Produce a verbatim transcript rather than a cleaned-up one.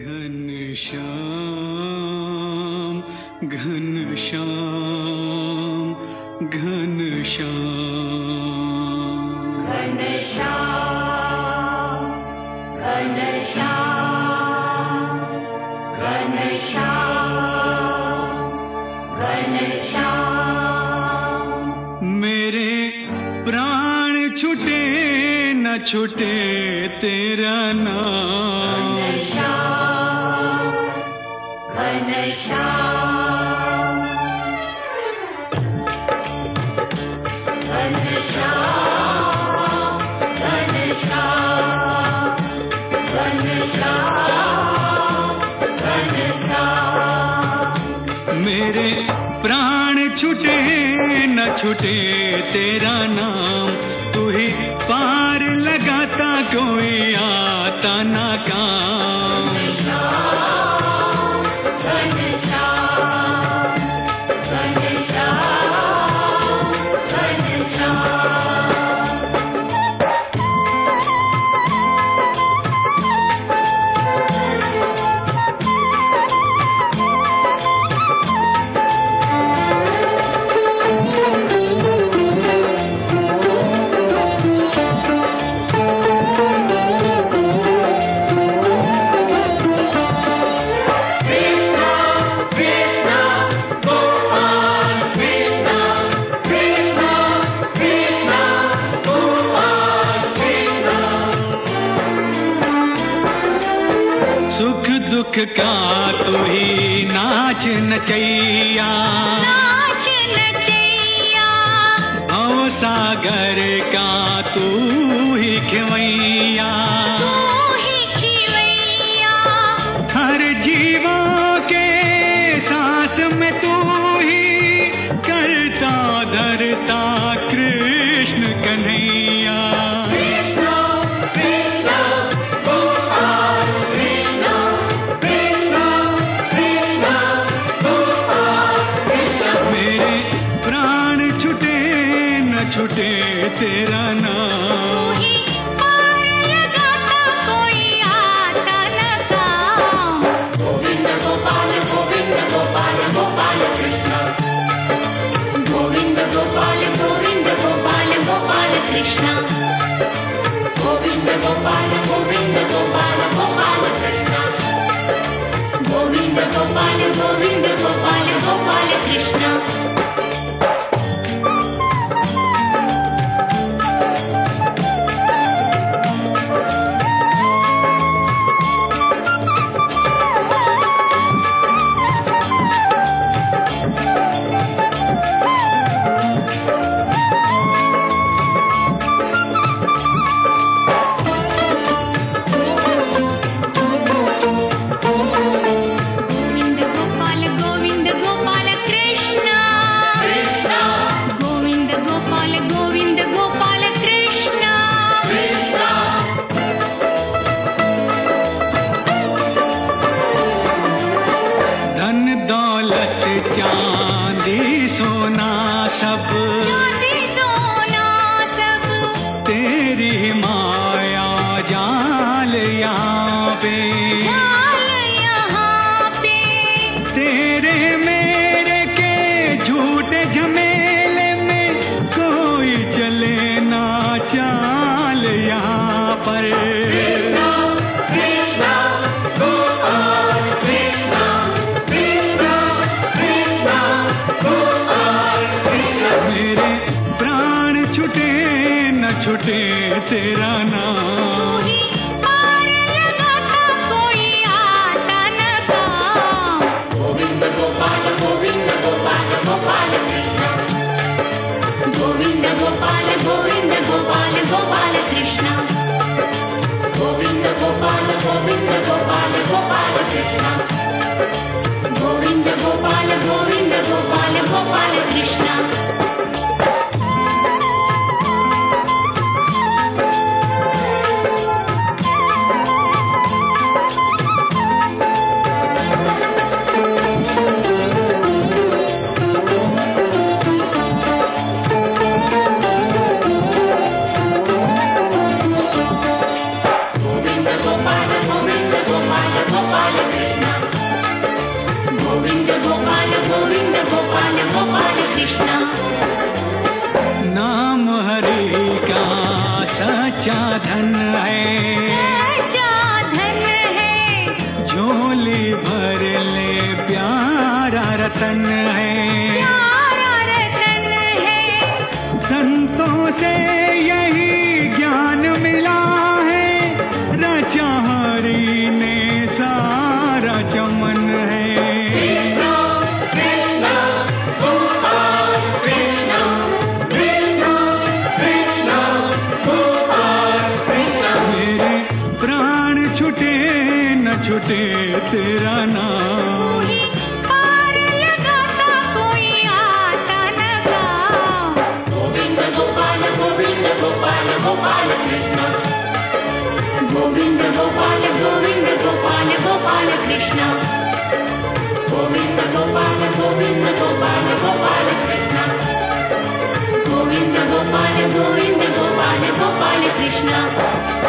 घनश्याम घनश्याम घनश्याम घनश्याम घनश्याम घनश्याम घनश्याम। मेरे प्राण छूटे न छूटे तेरा नाम। घनश्याम घनश्याम घनश्याम घनश्याम घनश्याम घनश्याम। मेरे प्राण छूटे न छूटे तेरा नाम। तू ही पार लगाता कोई आता ना काम। सुख दुख का तू ही नाच नचैया। नाच नचैया। भव सागर का तू ही खिवैया। तू ही खिवैया। हर जीवों के सांस में तू ही करता धरता कृष्ण कन्हैया। छूटे तेरा नाम। पार लगाता कोई आता न काम। गोविंद गोपाल गोविंद गोपाल गोपाल कृष्ण। गोविंद गोपाल गोविंद गोपाल गोपाल कृष्ण। गोविंद गोपाल गोविंद गोपाल गोपाल कृष्ण। गोविंद गोपाल गोविंद गोपाल गोपाल कृष्ण। चांदी सोना सब चांदी सोना सब तेरी माया जाल यहाँ पे। जाल यहाँ पे। तेरे मेरे के झूठे झमेले में कोई चले ना चाल यहाँ पर। छूटे तेरा नाम। पार लगाता कोई आता न काम। Govind Gopal Govind Gopal Gopal Krishna. Govind Gopal Govind Gopal Gopal Krishna. Govind Gopal Govind Gopal Gopal Krishna. Govind Gopal Govind Gopal Gopal Krishna. Gopal, Govinda Gopal, Govinda Gopal, Gopal. Gopal Krishna Govind Gopal Govind Gopal Gopal Krishna नाम हरि का सच्चा धन है, सच्चा धन है, झोली भर ले प्यारा रतन है, प्यारा रतन है, संतों से यही ज्ञान मिला है, रचा हरि ने सारा चमन है। मेरे प्राण छुटे न छुटे तेरा नाम, पार लगाता कोई आता न गाँव। गोविंद गोपाल गोविंद गोपाल गोपाल कृष्ण गोविंद गोपाल गोविंद गोपाल गोपाल कृष्ण गोविंद गोपाल गोविंद गोपाल गोपाल कृष्ण गोविंद गोपाल गोविंद गोपाल गोपाल कृष्ण